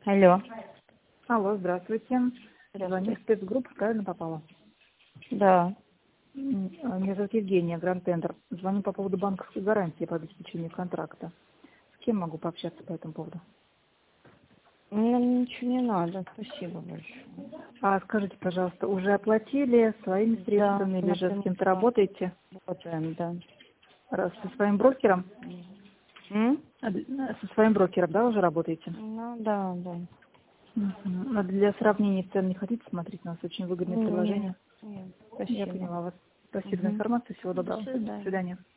Алло. Алло, здравствуйте. Звоню Здравствуйте. в спецгруппу, правильно попала? Да. Меня зовут Евгения, Гранд Тендер. Звоню по поводу банковской гарантии по обеспечению контракта. С кем могу пообщаться по этому поводу? Нам ничего не надо, спасибо большое. А скажите, пожалуйста, уже оплатили своими средствами или же с кем-то работаете? Работаем, да. Со своим брокером? М? Со своим брокером, да, уже работаете? Ну, да, да. Мгм. А для сравнения цен не хотите смотреть? У нас очень выгодное Нет, предложение. нет, Я спасибо. поняла вас. Спасибо за Мгм. информацию. Всего До доброго. До свидания. свидания.